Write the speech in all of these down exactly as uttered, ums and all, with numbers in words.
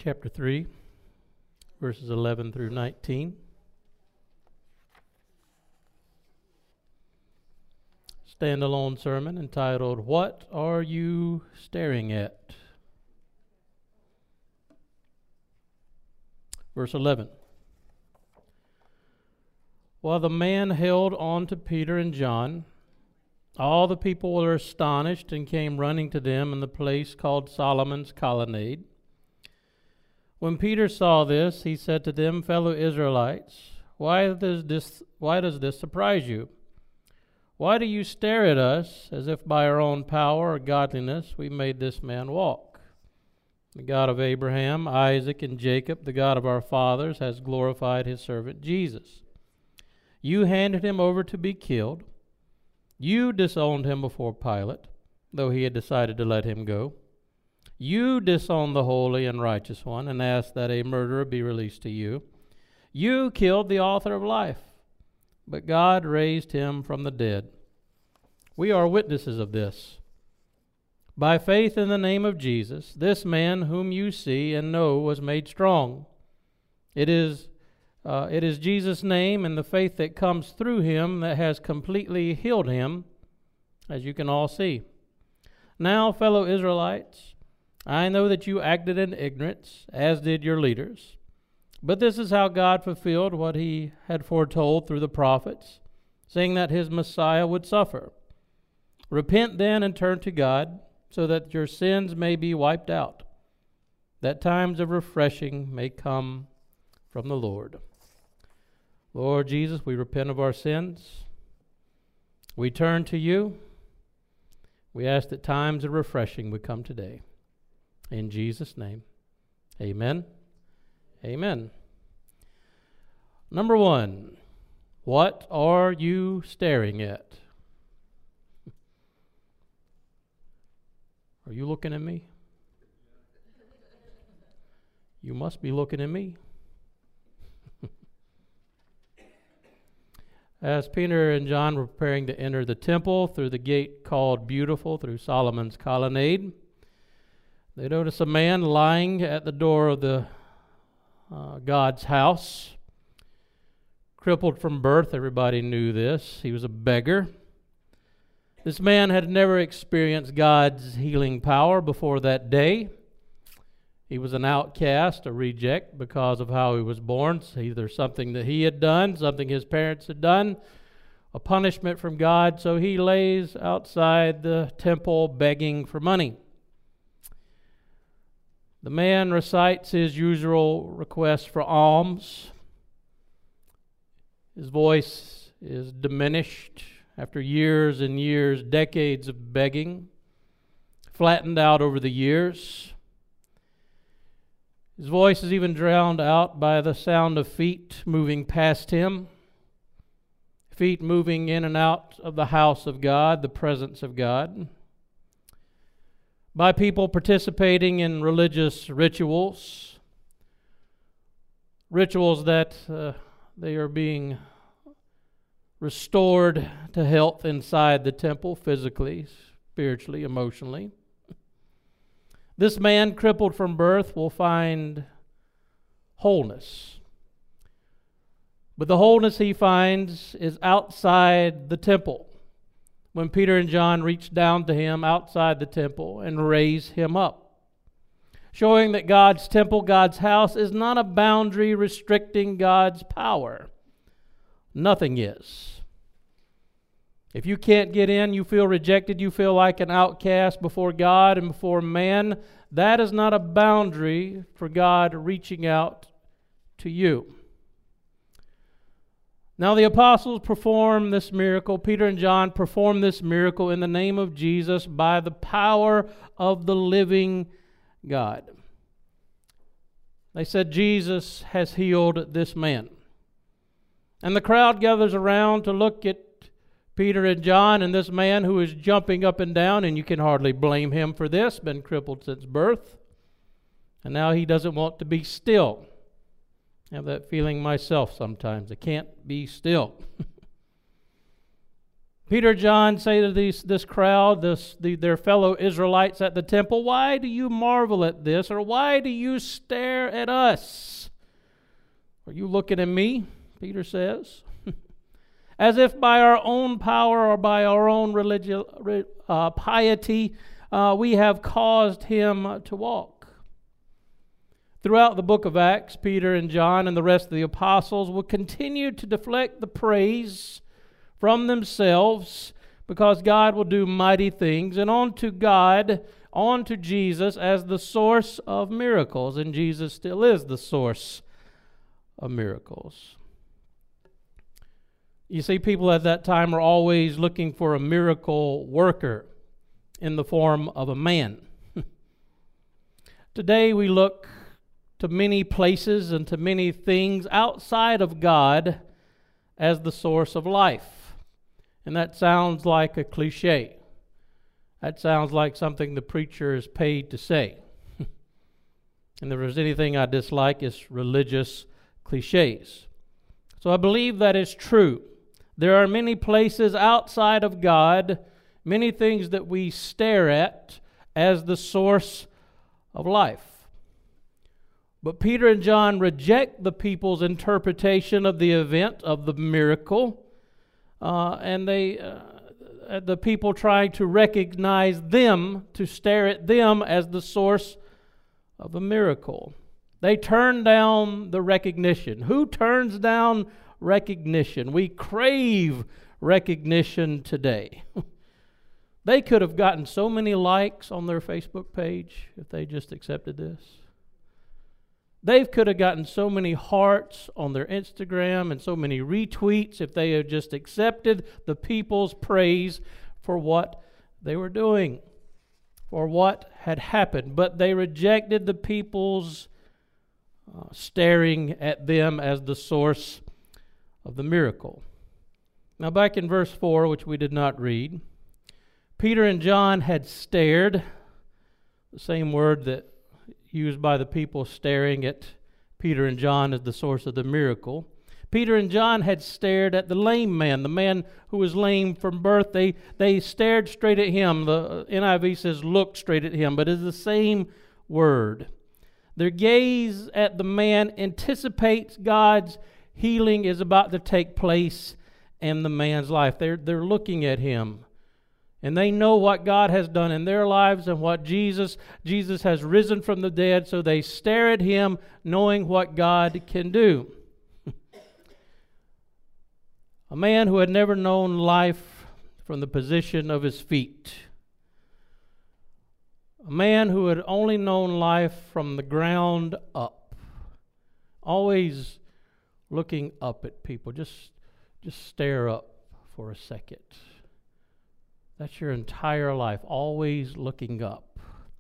chapter three, verses eleven through nineteen. Standalone sermon entitled, What Are You Staring At? Verse eleven. While the man held on to Peter and John, all the people were astonished and came running to them in the place called Solomon's Colonnade. When Peter saw this, he said to them, Fellow Israelites, why does this, why does this surprise you? Why do you stare at us as if by our own power or godliness we made this man walk? The God of Abraham, Isaac, and Jacob, the God of our fathers, has glorified his servant Jesus. You handed him over to be killed. You disowned him before Pilate, though he had decided to let him go. You disowned the Holy and Righteous One and asked that a murderer be released to you. You killed the author of life, but God raised him from the dead. We are witnesses of this. By faith in the name of Jesus, this man whom you see and know was made strong. It is Uh, it is Jesus' name and the faith that comes through him that has completely healed him, as you can all see. Now, fellow Israelites, I know that you acted in ignorance, as did your leaders. But this is how God fulfilled what he had foretold through the prophets, saying that his Messiah would suffer. Repent then and turn to God, so that your sins may be wiped out, that times of refreshing may come from the Lord. Lord Jesus, we repent of our sins. We turn to you. We ask that times of refreshing would come today. In Jesus' name, amen. Amen. Number one, what are you staring at? Are you looking at me? You must be looking at me. As Peter and John were preparing to enter the temple through the gate called Beautiful, through Solomon's Colonnade, they noticed a man lying at the door of the uh, God's house, crippled from birth. Everybody knew this. He was a beggar. This man had never experienced God's healing power before that day. He was an outcast, a reject, because of how he was born. So either something that he had done, something his parents had done, a punishment from God. So he lays outside the temple begging for money. The man recites his usual request for alms. His voice is diminished after years and years, decades of begging, flattened out over the years. His voice is even drowned out by the sound of feet moving past him, feet moving in and out of the house of God, the presence of God, by people participating in religious rituals, rituals that uh, they are being restored to health inside the temple, physically, spiritually, emotionally. This man, crippled from birth, will find wholeness. But the wholeness he finds is outside the temple. When Peter and John reach down to him outside the temple and raise him up, showing that God's temple, God's house, is not a boundary restricting God's power. Nothing is. If you can't get in, you feel rejected, you feel like an outcast before God and before man, that is not a boundary for God reaching out to you. Now the apostles perform this miracle, Peter and John perform this miracle in the name of Jesus by the power of the living God. They said, Jesus has healed this man. And the crowd gathers around to look at Peter and John and this man who is jumping up and down, and you can hardly blame him for this, been crippled since birth. And now he doesn't want to be still. I have that feeling myself sometimes. I can't be still. Peter and John say to these, this crowd, this, the, their fellow Israelites at the temple, "Why do you marvel at this, or why do you stare at us? Are you looking at me?" Peter says. "As if by our own power or by our own religious uh, piety uh, we have caused him to walk." Throughout the book of Acts, Peter and John and the rest of the apostles will continue to deflect the praise from themselves, because God will do mighty things, and on to God, on to Jesus as the source of miracles, and Jesus still is the source of miracles. You see, people at that time were always looking for a miracle worker in the form of a man. Today we look to many places and to many things outside of God as the source of life. And that sounds like a cliche. That sounds like something the preacher is paid to say. And if there's anything I dislike, it's religious cliches. So I believe that is true. There are many places outside of God, many things that we stare at as the source of life. But Peter and John reject the people's interpretation of the event, of the miracle, uh, and they, uh, the people trying to recognize them, to stare at them as the source of a miracle. They turn down the recognition. Who turns down recognition? We crave recognition today. They could have gotten so many likes on their Facebook page if they just accepted this. They could have gotten so many hearts on their Instagram and so many retweets if they had just accepted the people's praise for what they were doing, for what had happened. But they rejected the people's uh, staring at them as the source of the miracle. Now back in verse four, which we did not read, Peter and John had stared, the same word that used by the people staring at Peter and John as the source of the miracle. Peter and John had stared at the lame man, the man who was lame from birth. They, they stared straight at him. The N I V says look straight at him, but it's the same word. Their gaze at the man anticipates God's healing is about to take place in the man's life. They're, they're looking at him. And they know what God has done in their lives and what Jesus, Jesus has risen from the dead, so they stare at him knowing what God can do. A man who had never known life from the position of his feet. A man who had only known life from the ground up. Always looking up at people. Just, just stare up for a second. That's your entire life, always looking up.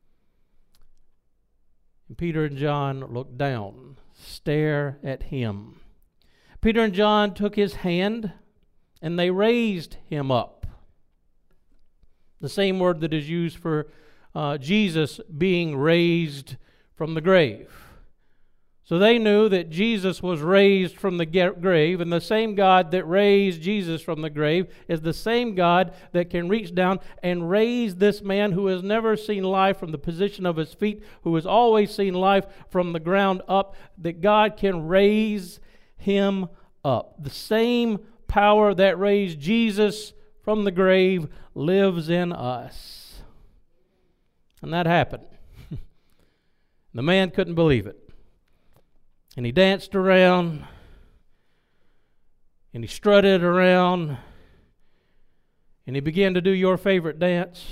And Peter and John looked down, stare at him. Peter and John took his hand and they raised him up. The same word that is used for uh, Jesus being raised from the grave. So they knew that Jesus was raised from the grave, and the same God that raised Jesus from the grave is the same God that can reach down and raise this man who has never seen life from the position of his feet, who has always seen life from the ground up, that God can raise him up. The same power that raised Jesus from the grave lives in us. And that happened. The man couldn't believe it. And he danced around, and he strutted around, and he began to do your favorite dance.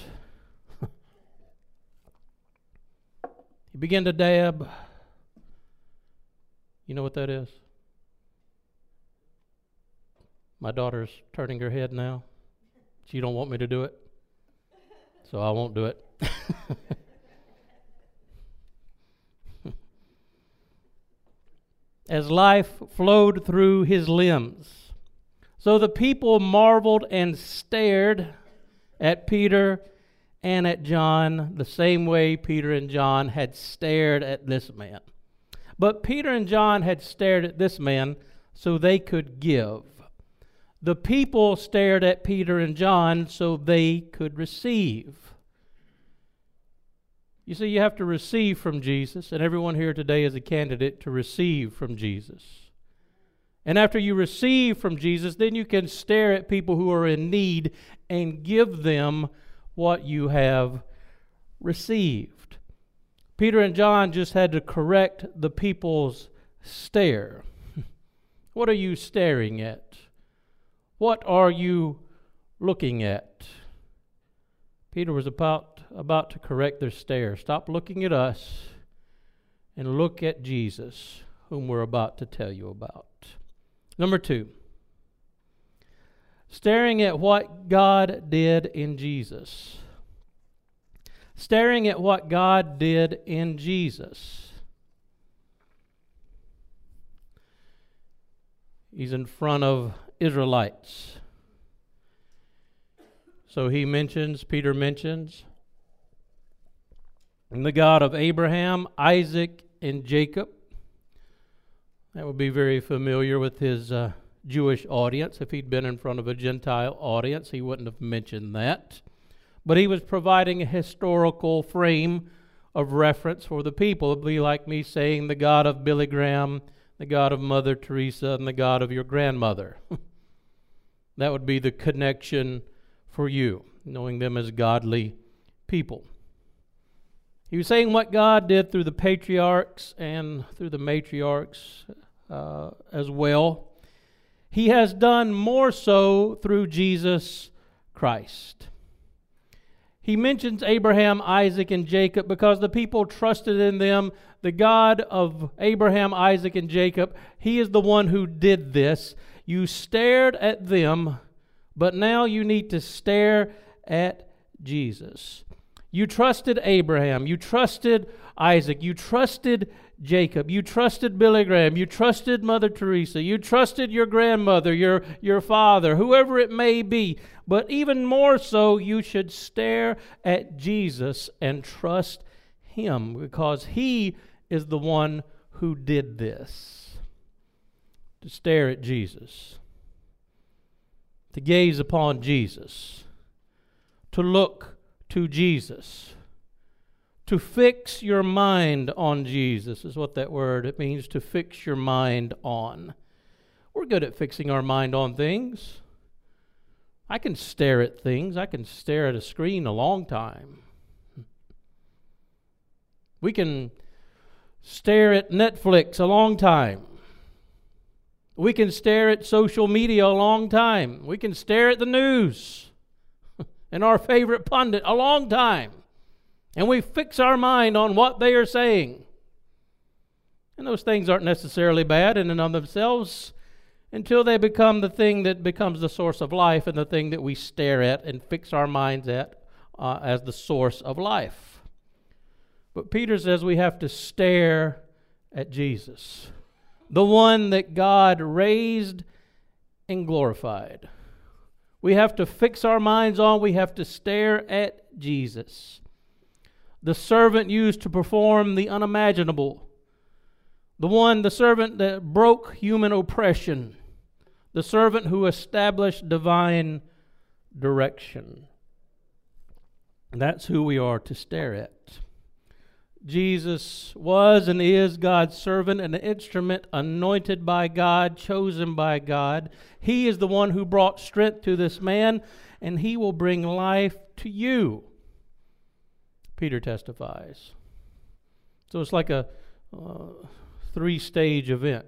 He began to dab. You know what that is? My daughter's turning her head now. She don't want me to do it, so I won't do it. As life flowed through his limbs. So the people marveled and stared at Peter and at John the same way Peter and John had stared at this man. But Peter and John had stared at this man so they could give. The people stared at Peter and John so they could receive. You see, you have to receive from Jesus, and everyone here today is a candidate to receive from Jesus. And after you receive from Jesus, then you can stare at people who are in need and give them what you have received. Peter and John just had to correct the people's stare. What are you staring at? What are you looking at? Peter was about, about to correct their stare. Stop looking at us and look at Jesus, whom we're about to tell you about. Number two, staring at what God did in Jesus. Staring at what God did in Jesus. He's in front of Israelites. So he mentions, Peter mentions, the God of Abraham, Isaac, and Jacob. That would be very familiar with his uh, Jewish audience. If he'd been in front of a Gentile audience, he wouldn't have mentioned that. But he was providing a historical frame of reference for the people. It would be like me saying the God of Billy Graham, the God of Mother Teresa, and the God of your grandmother. That would be the connection for you, knowing them as godly people. He was saying what God did through the patriarchs and through the matriarchs uh, as well. He has done more so through Jesus Christ. He mentions Abraham, Isaac, and Jacob because the people trusted in them. The God of Abraham, Isaac, and Jacob, He is the one who did this. You stared at them, but now you need to stare at Jesus. You trusted Abraham, you trusted Isaac, you trusted Jacob, you trusted Billy Graham, you trusted Mother Teresa, you trusted your grandmother, your, your father, whoever it may be. But even more so, you should stare at Jesus and trust Him because He is the one who did this. To stare at Jesus, to gaze upon Jesus, to look to Jesus, to fix your mind on Jesus is what that word, it means to fix your mind on. We're good at fixing our mind on things. I can stare at things. I can stare at a screen a long time. We can stare at Netflix a long time. We can stare at social media a long time. We can stare at the news and our favorite pundit a long time. And we fix our mind on what they are saying. And those things aren't necessarily bad in and of themselves until they become the thing that becomes the source of life and the thing that we stare at and fix our minds at uh, as the source of life. But Peter says we have to stare at Jesus, the one that God raised and glorified. We have to fix our minds on, we have to stare at Jesus, the servant used to perform the unimaginable, the one, the servant that broke human oppression, the servant who established divine direction. That's who we are to stare at. Jesus was and is God's servant, an instrument anointed by God, chosen by God. He is the one who brought strength to this man, and He will bring life to you, Peter testifies. So it's like a uh, three-stage event.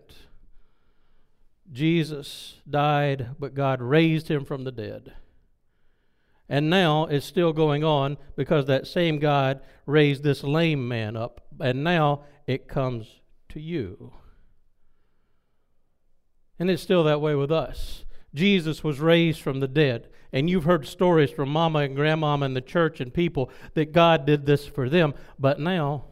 Jesus died, but God raised Him from the dead. And now it's still going on because that same God raised this lame man up, and now it comes to you. And it's still that way with us. Jesus was raised from the dead, and you've heard stories from Mama and Grandmama and the church and people that God did this for them, but now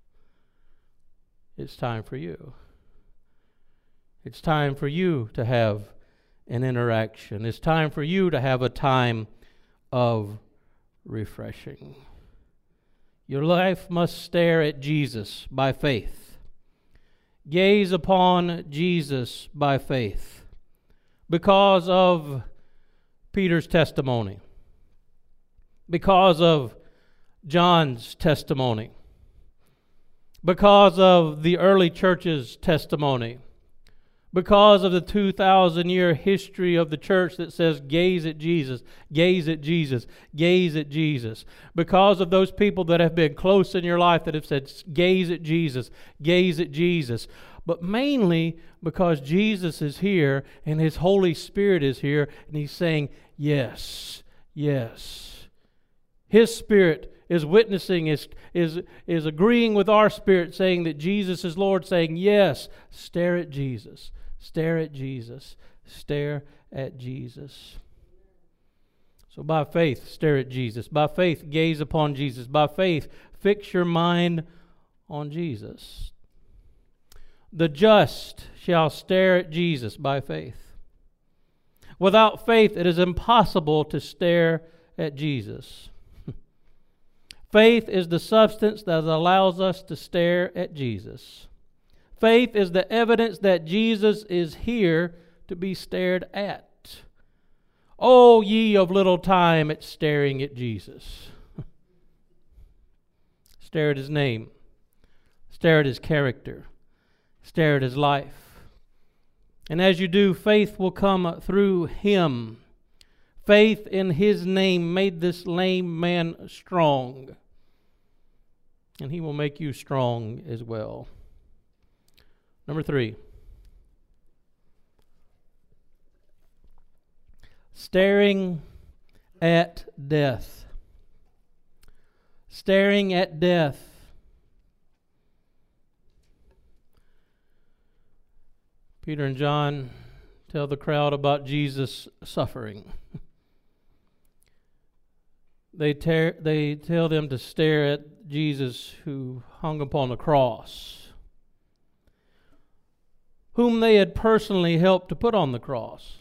it's time for you. It's time for you to have an interaction. It's time for you to have a time of refreshing. Your life must stare at Jesus by faith. Gaze upon Jesus by faith. because of Peter's testimony, because of John's testimony, because of the early church's testimony, because of the two thousand year history of the church that says, gaze at Jesus, gaze at Jesus, gaze at Jesus. Because of those people that have been close in your life that have said, gaze at Jesus, gaze at Jesus. But mainly because Jesus is here and His Holy Spirit is here and He's saying, yes, yes. His Spirit is witnessing, is, is, is agreeing with our spirit, saying that Jesus is Lord, saying, yes, stare at Jesus. Stare at Jesus. Stare at Jesus. So by faith, stare at Jesus. By faith, gaze upon Jesus. By faith, fix your mind on Jesus. The just shall stare at Jesus by faith. Without faith, it is impossible to stare at Jesus. Faith is the substance that allows us to stare at Jesus. Faith is the evidence that Jesus is here to be stared at. O ye of little time at staring at Jesus. Stare at His name. Stare at His character. Stare at His life. And as you do, faith will come through Him. Faith in His name made this lame man strong. And He will make you strong as well. Number three. Staring at death. Staring at death. Peter and John tell the crowd about Jesus' suffering. They, tear, they tell them to stare at Jesus who hung upon the cross, whom they had personally helped to put on the cross.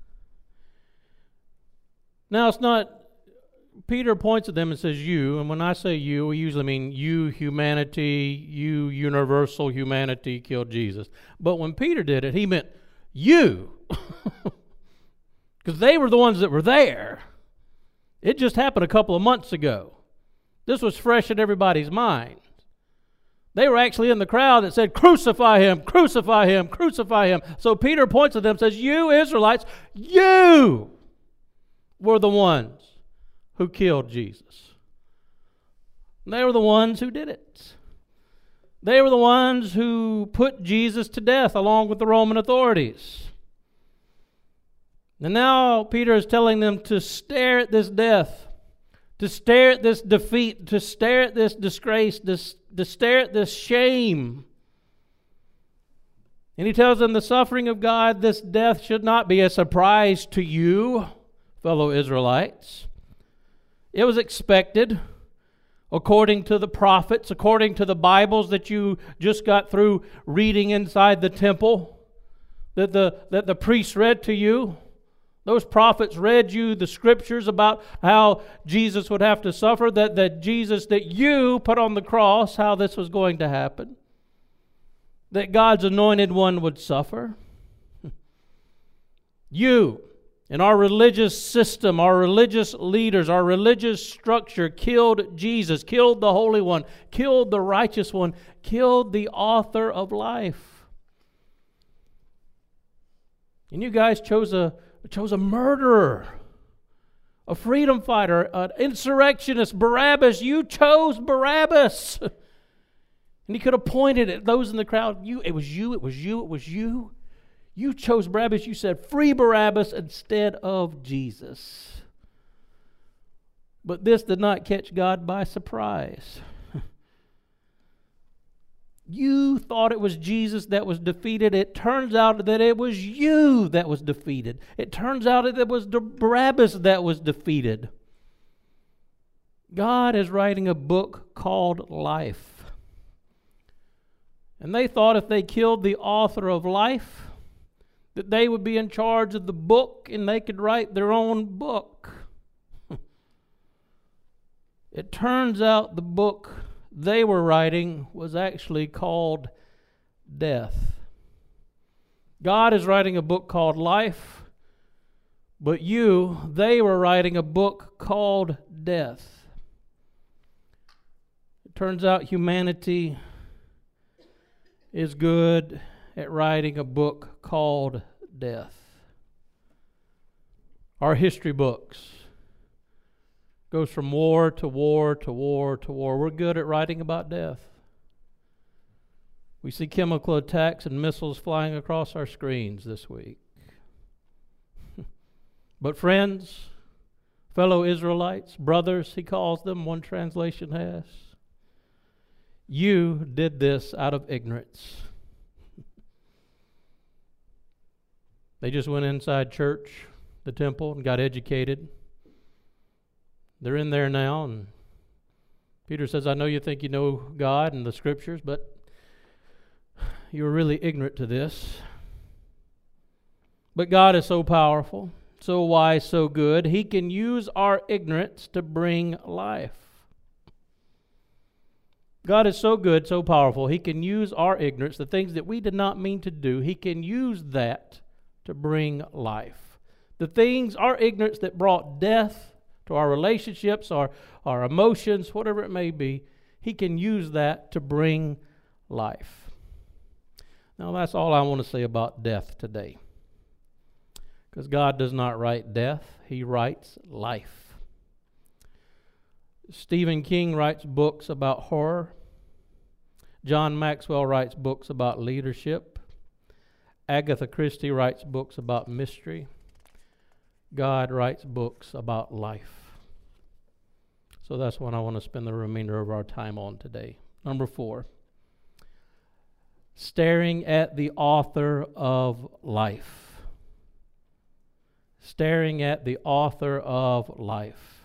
Now, it's not, Peter points at them and says, you, and when I say you, we usually mean you, humanity, you, universal humanity, killed Jesus. But when Peter did it, he meant you, because they were the ones that were there. It just happened a couple of months ago. This was fresh in everybody's mind. They were actually in the crowd that said, crucify Him, crucify Him, crucify Him. So Peter points at them and says, you Israelites, you were the ones who killed Jesus. They were the ones who did it. They were the ones who put Jesus to death along with the Roman authorities. And now Peter is telling them to stare at this death, to stare at this defeat, to stare at this disgrace, to, to stare at this shame. And he tells them the suffering of God, this death should not be a surprise to you, fellow Israelites. It was expected according to the prophets, according to the Bibles that you just got through reading inside the temple, that the, that the priests read to you. Those prophets read you the scriptures about how Jesus would have to suffer, that, that Jesus that you put on the cross, how this was going to happen, that God's anointed one would suffer. You, and our religious system, our religious leaders, our religious structure killed Jesus, killed the Holy One, killed the righteous one, killed the author of life. And you guys chose a chose a murderer, a freedom fighter, an insurrectionist, Barabbas. You chose Barabbas. And he could have pointed at those in the crowd. You, it was you, it was you, it was you. You chose Barabbas. You said, free Barabbas instead of Jesus. But this did not catch God by surprise. You thought it was Jesus that was defeated. It turns out that it was you that was defeated. It turns out that it was Barabbas that was defeated. God is writing a book called life. And they thought if they killed the author of life, that they would be in charge of the book and they could write their own book. It turns out the book they were writing was actually called death. God is writing a book called life, But you, they were writing a book called death. It turns out humanity is good at writing a book called death. Our history books goes from war to war to war to war. We're good at writing about death. We see chemical attacks and missiles flying across our screens this week. But friends, fellow Israelites, brothers, he calls them, one translation has, you did this out of ignorance. They just went inside church, the temple, and got educated. They're in there now, and Peter says, I know you think you know God and the Scriptures, but you were really ignorant to this. But God is so powerful, so wise, so good, He can use our ignorance to bring life. God is so good, so powerful, He can use our ignorance, the things that we did not mean to do, He can use that to bring life. The things, our ignorance that brought death to our relationships, our, our emotions, whatever it may be, He can use that to bring life. Now that's all I want to say about death today. Because God does not write death, He writes life. Stephen King writes books about horror. John Maxwell writes books about leadership. Agatha Christie writes books about mystery. God writes books about life. So that's what I want to spend the remainder of our time on today. Number four, staring at the author of life. Staring at the author of life.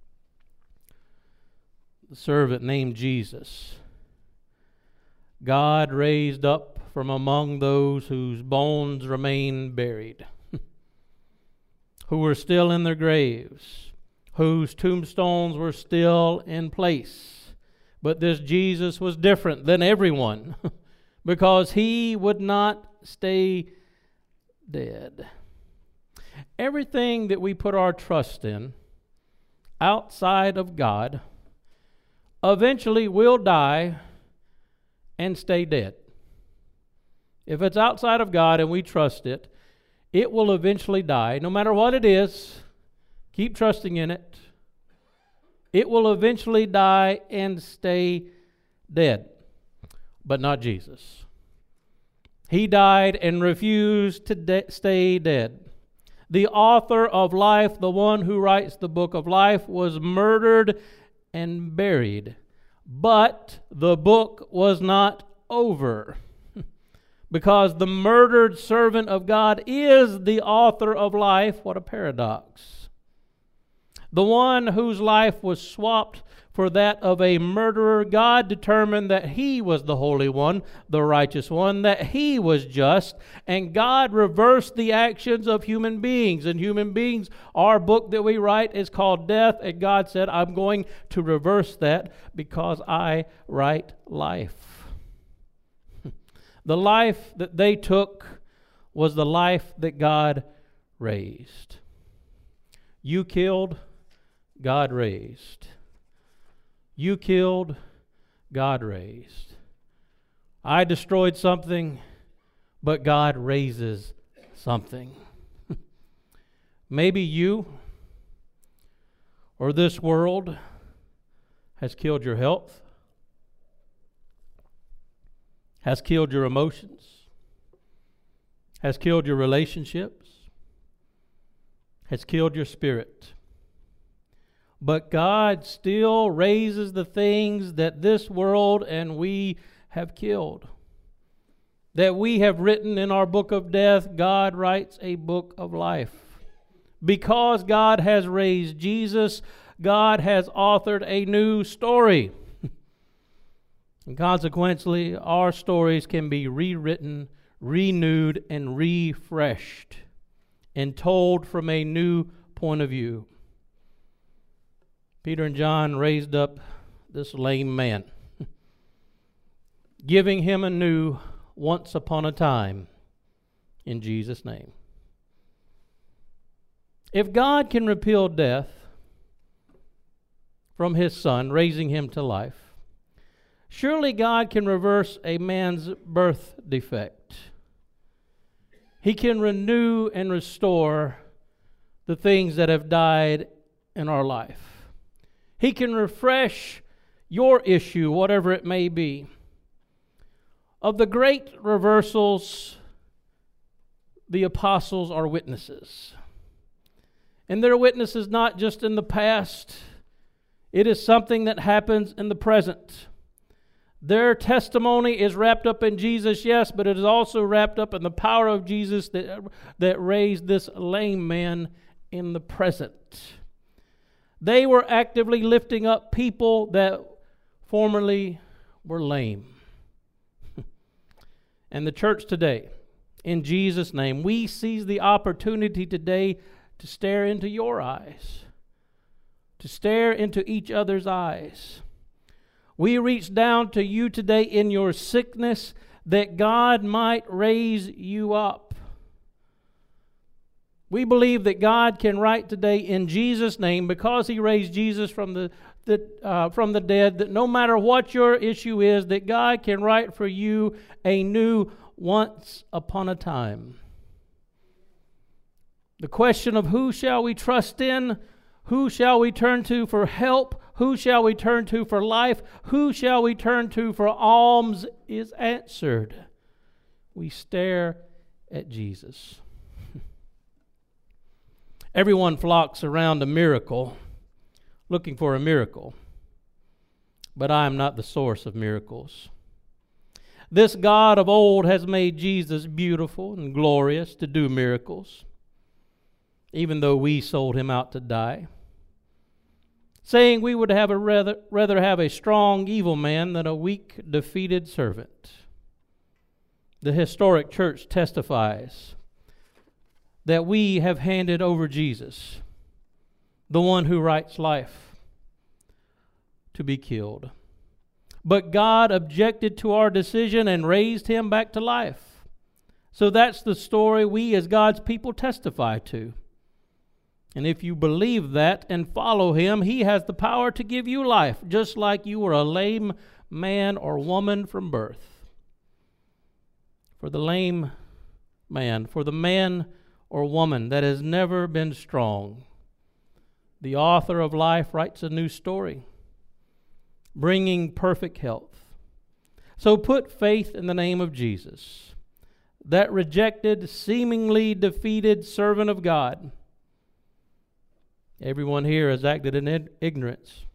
The servant named Jesus, God raised up from among those whose bones remain buried, who were still in their graves, whose tombstones were still in place. But this Jesus was different than everyone because He would not stay dead. Everything that we put our trust in outside of God eventually will die and stay dead. If it's outside of God and we trust it, it will eventually die. No matter what it is, keep trusting in it. It will eventually die and stay dead. But not Jesus. He died and refused to de- stay dead. The author of life, the one who writes the book of life, was murdered and buried. But the book was not over. Because the murdered servant of God is the author of life. What a paradox. The one whose life was swapped for that of a murderer, God determined that He was the Holy One, the righteous one, that He was just, and God reversed the actions of human beings. And human beings, our book that we write is called death, and God said, I'm going to reverse that because I write life. The life that they took was the life that God raised. You killed, God raised. You killed, God raised. I destroyed something, but God raises something. Maybe you or this world has killed your health, has killed your emotions, has killed your relationships, has killed your spirit. But God still raises the things that this world and we have killed. That we have written in our book of death, God writes a book of life. Because God has raised Jesus, God has authored a new story. And consequently, our stories can be rewritten, renewed, and refreshed, and told from a new point of view. Peter and John raised up this lame man, giving him a new once upon a time in Jesus' name. If God can repeal death from his son, raising him to life, surely God can reverse a man's birth defect. He can renew and restore the things that have died in our life. He can refresh your issue, whatever it may be. Of the great reversals, the apostles are witnesses. And they're witnesses not just in the past. It is something that happens in the present. Their testimony is wrapped up in Jesus, yes, but it is also wrapped up in the power of Jesus that, that raised this lame man in the present. They were actively lifting up people that formerly were lame. And the church today, in Jesus' name, we seize the opportunity today to stare into your eyes, to stare into each other's eyes. We reach down to you today in your sickness that God might raise you up. We believe that God can write today in Jesus' name, because he raised Jesus from the, the, uh, from the dead, that no matter what your issue is, that God can write for you a new once upon a time. The question of who shall we trust in, who shall we turn to for help, who shall we turn to for life, who shall we turn to for alms is answered. We stare at Jesus. Everyone flocks around a miracle, looking for a miracle. But I am not the source of miracles. This God of old has made Jesus beautiful and glorious to do miracles, even though we sold him out to die, saying we would have a rather, rather have a strong evil man than a weak, defeated servant. The historic church testifies that we have handed over Jesus, the one who writes life, to be killed. But God objected to our decision and raised him back to life. So that's the story we as God's people testify to. And if you believe that and follow him, he has the power to give you life, just like you were a lame man or woman from birth. For the lame man, for the man or woman that has never been strong, the author of life writes a new story, bringing perfect health. So put faith in the name of Jesus, that rejected, seemingly defeated servant of God. Everyone here has acted in ignorance.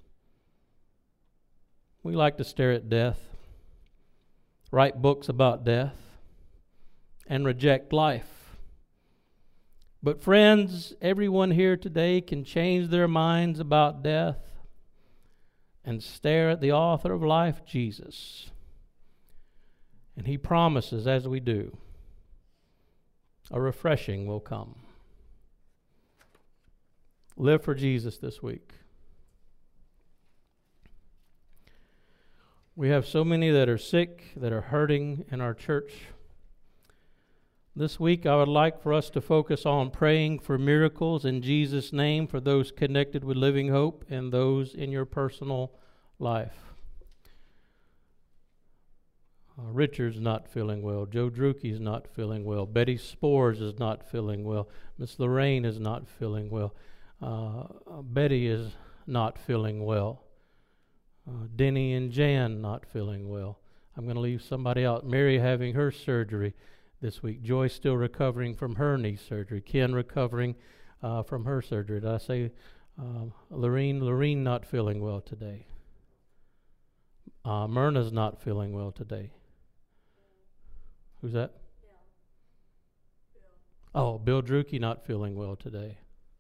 We like to stare at death, write books about death, and reject life. But friends, everyone here today can change their minds about death and stare at the author of life, Jesus. And he promises, as we do, a refreshing will come. Live for Jesus this week. We have so many that are sick, that are hurting in our church. This week I would like for us to focus on praying for miracles in Jesus' name for those connected with Living Hope and those in your personal life. Uh, Richard's not feeling well. Joe Drucke's not feeling well. Betty Spores is not feeling well. Miss Lorraine is not feeling well. Uh, Betty is not feeling well. Uh, Denny and Jan not feeling well. I'm going to leave somebody out. Mary having her surgery this week. Joy still recovering from her knee surgery. Ken recovering uh, from her surgery. Did I say uh, Lorene? Lorene not feeling well today. Uh, Myrna's not feeling well today. Who's that? Bill. Oh, Bill Drucke not feeling well today.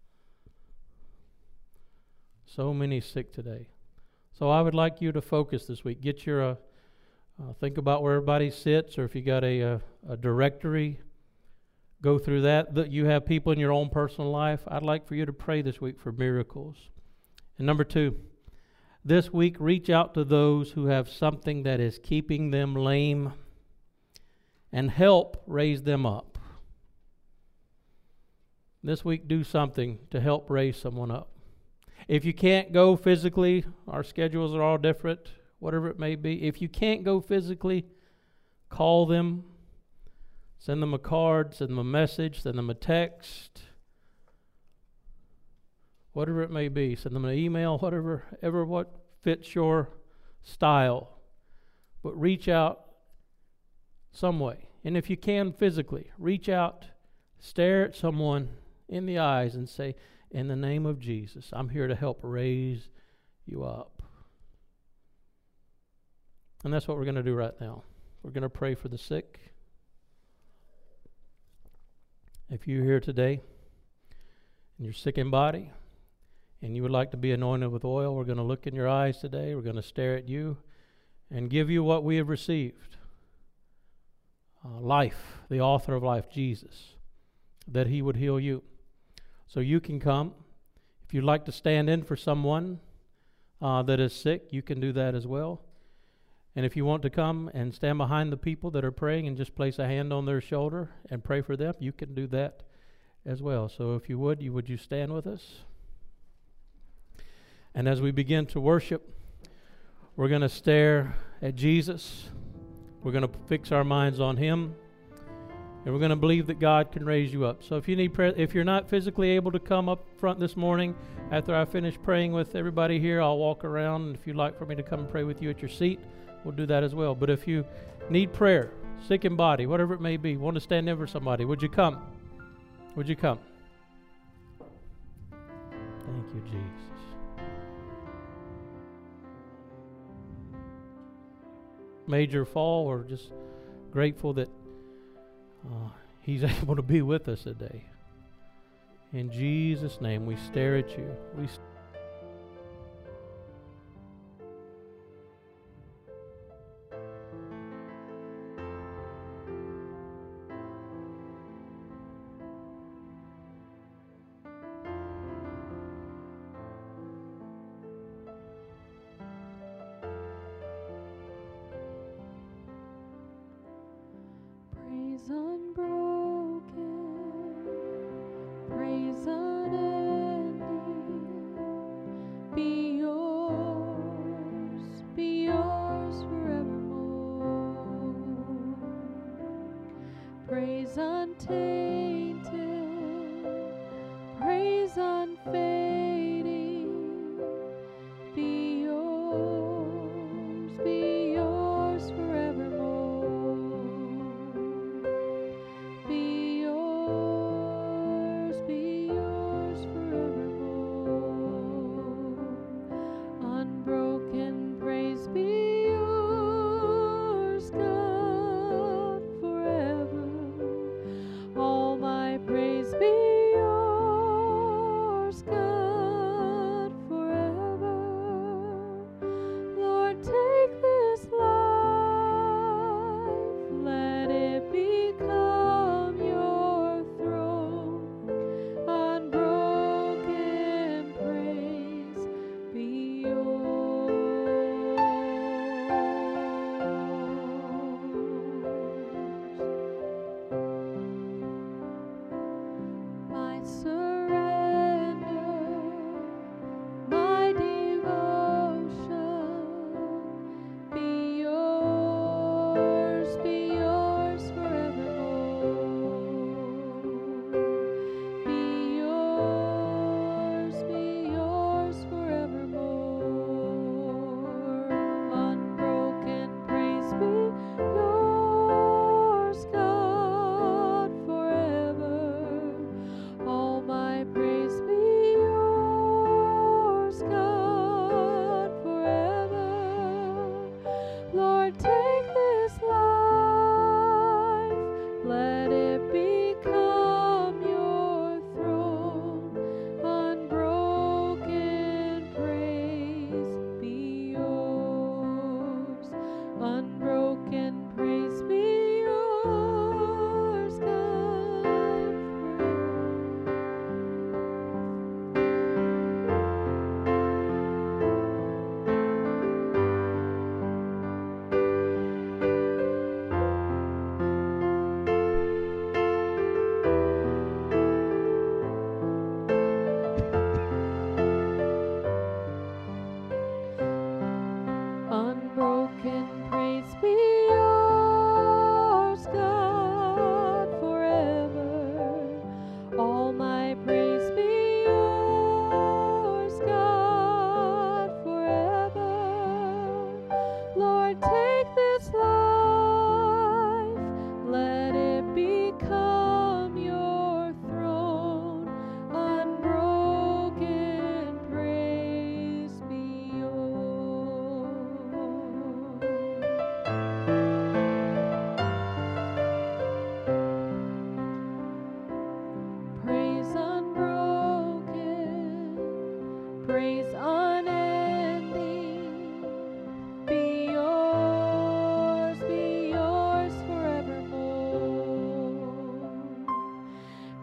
So many sick today. So I would like you to focus this week. Get your, uh, uh, think about where everybody sits, or if you got a, a, a directory, go through that. That you have people in your own personal life. I'd like for you to pray this week for miracles. And number two, this week reach out to those who have something that is keeping them lame and help raise them up. this week do something to help raise someone up. If you can't go physically, our schedules are all different, whatever it may be. If you can't go physically, call them, send them a card, send them a message, send them a text, whatever it may be. Send them an email, whatever, ever what fits your style. But reach out some way. And if you can physically, reach out, stare at someone in the eyes and say, in the name of Jesus, I'm here to help raise you up. And that's what we're going to do right now. We're going to pray for the sick. If you're here today and you're sick in body and you would like to be anointed with oil, we're going to look in your eyes today. We're going to stare at you and give you what we have received. Uh, life, the author of life, Jesus, that he would heal you. So you can come. If you'd like to stand in for someone uh, that is sick, you can do that as well. And if you want to come and stand behind the people that are praying and just place a hand on their shoulder and pray for them, you can do that as well. So if you would, you would you stand with us? And as we begin to worship, we're going to stare at Jesus. We're going to fix our minds on him. And we're going to believe that God can raise you up. So if you need prayer, if you're not physically able to come up front this morning, after I finish praying with everybody here, I'll walk around. And if you'd like for me to come and pray with you at your seat, we'll do that as well. But if you need prayer, sick in body, whatever it may be, want to stand in for somebody, would you come? Would you come? Thank you, Jesus. Major fall, we're just grateful that uh, he's able to be with us today. In Jesus' name, we stare at you. We st- Praise unbroken, praise unending, be yours, be yours forevermore. Praise untainted, praise unfading, be yours, be yours forevermore. Be yours, be yours forevermore. Unbroken praise be yours, God, forever. All my praise be yours, God.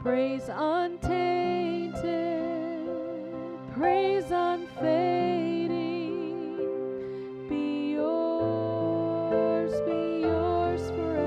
praise untainted, praise unfading, be yours, be yours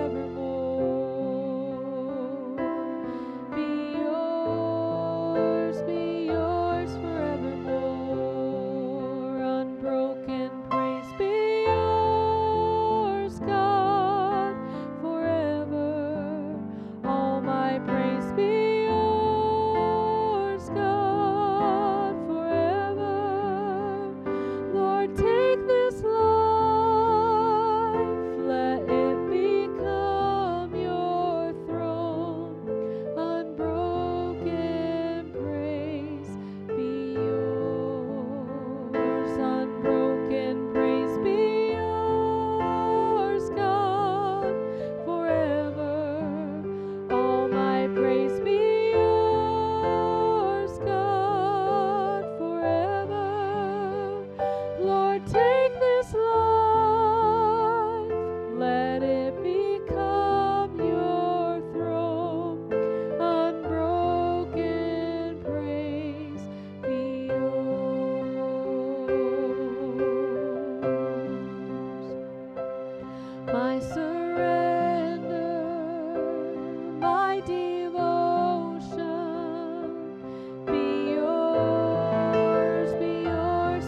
forevermore. Be yours, be yours forevermore. Unbroken praise be yours, God, forever. All my praise be yours, God, forever. Lord, take this life, let it become your throne. Unbroken praise be yours. Unbroken praise be yours, God, forever. All my praise be yours, God, forever. Lord, take this life, let it become your throne. Unbroken praise be yours. My surrender, my devotion, be yours, be yours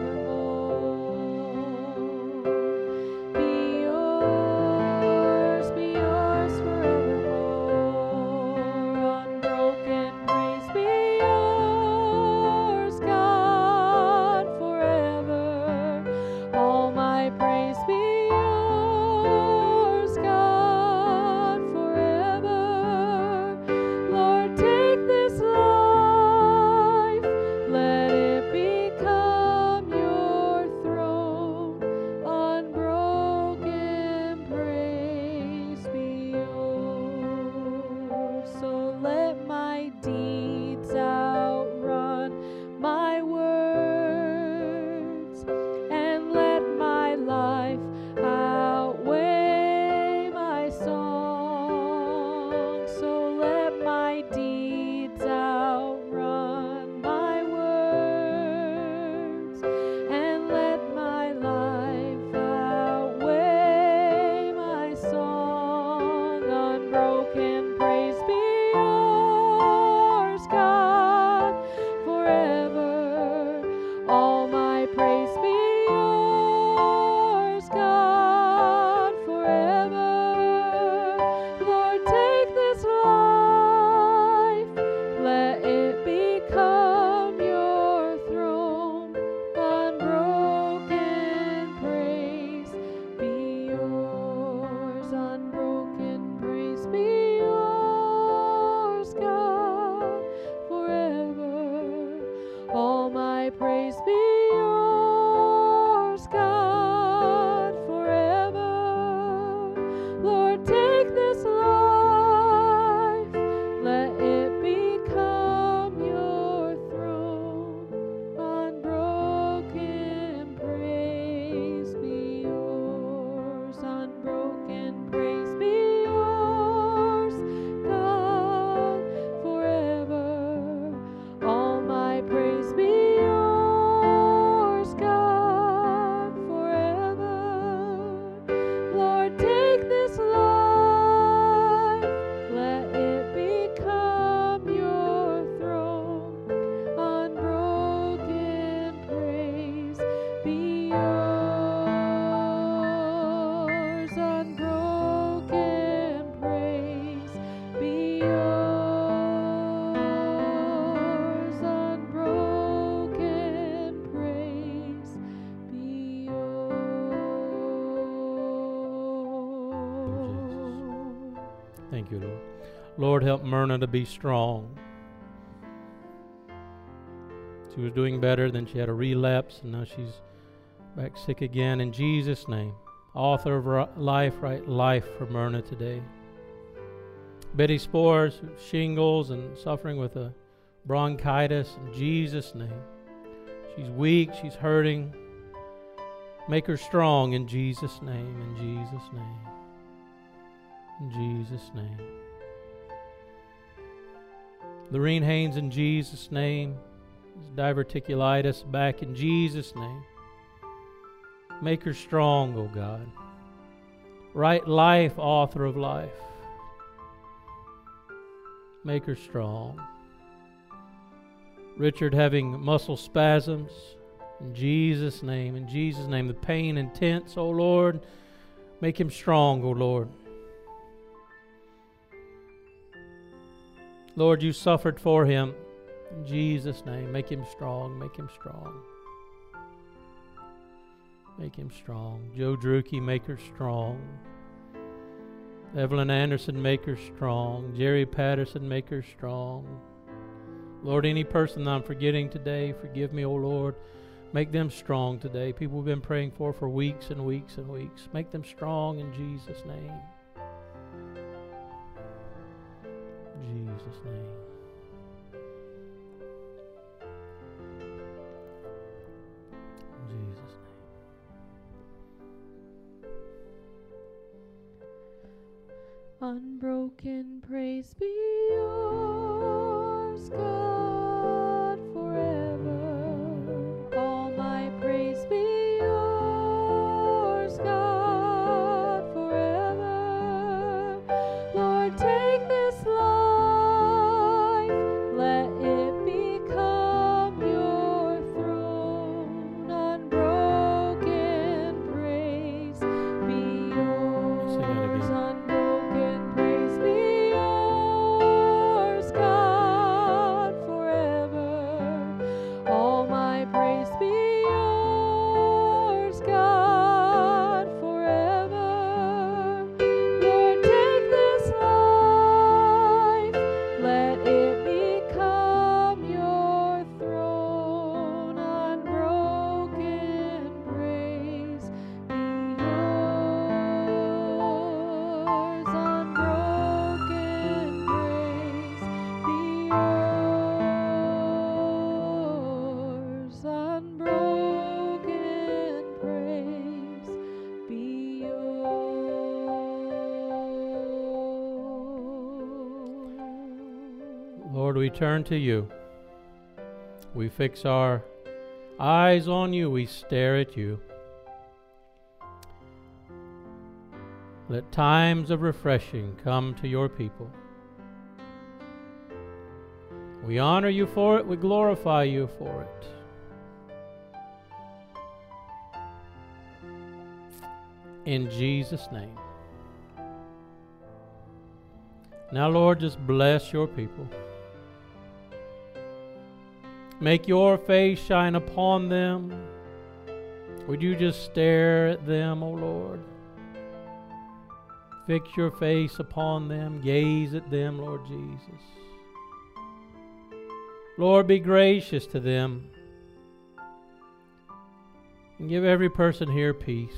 forevermore. Be yours, be yours forevermore. Unbroken praise be yours, God, forever. All my praise be yours, God, forever. Lord, take this life, let it become your throne. Unbroken praise be yours. So let my deeds outrun my words, and let my life outweigh my song. So let my deeds outrun my words, and let my life outweigh my song. Unbroken praise be yours, God, forever. All my praise be yours, God, forever. Lord, take this life, let it become your throne. Unbroken praise be yours. Unbroken praise be yours, God, forever. All my praise be yours, God, forever. Lord, take this life, let it become your throne. Unbroken praise be yours. Unbroken praise be yours, God, forever. All my praise be yours, God, forever. Lord, take this life, let it become your throne. Unbroken praise be yours. Unbroken praise be yours. Unbroken praise be yours. Thank you, Lord. Lord, help Myrna to be strong. She was doing better, then she had a relapse, and now she's back sick again. In Jesus' name, author of ri- life, write life for Myrna today. Betty Spores, shingles, and suffering with a bronchitis. In Jesus' name, she's weak, she's hurting. Make her strong in Jesus' name, in Jesus' name. In Jesus' name. Lorene Haynes in Jesus' name. Diverticulitis back in Jesus' name. Make her strong, O God. Right life, author of life. Make her strong. Richard having muscle spasms. In Jesus' name, in Jesus' name. The pain intense, O Lord. Make him strong, O Lord. Lord, you suffered for him. In Jesus' name, make him strong, make him strong. Make him strong. Joe Drucke, make her strong. Evelyn Anderson, make her strong. Jerry Patterson, make her strong. Lord, any person I'm forgetting today, forgive me, O Lord. Make them strong today. People we've been praying for for weeks and weeks and weeks. Make them strong in Jesus' name. In Jesus' name. Unbroken praise be yours, God, forever. All my praise be yours, God, forever. Lord, take this life, let it become your throne. Unbroken praise be yours. Sing that again. Unbroken praise be yours, God, forever. All my praise be yours, God, forever. Lord, take this life, let it become your throne. Unbroken praise be yours. Unbroken praise be yours. Unbroken praise be yours. Lord, we turn to you. We fix our eyes on you. We stare at you. Let times of refreshing come to your people. We honor you for it. We glorify you for it. In Jesus' name. Now, Lord, just bless your people. Make your face shine upon them. Would you just stare at them, O Lord? Fix your face upon them. Gaze at them, Lord Jesus. Lord, be gracious to them. And give every person here peace.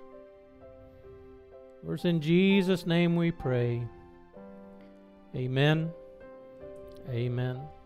For it's in Jesus' name we pray. Amen. Amen.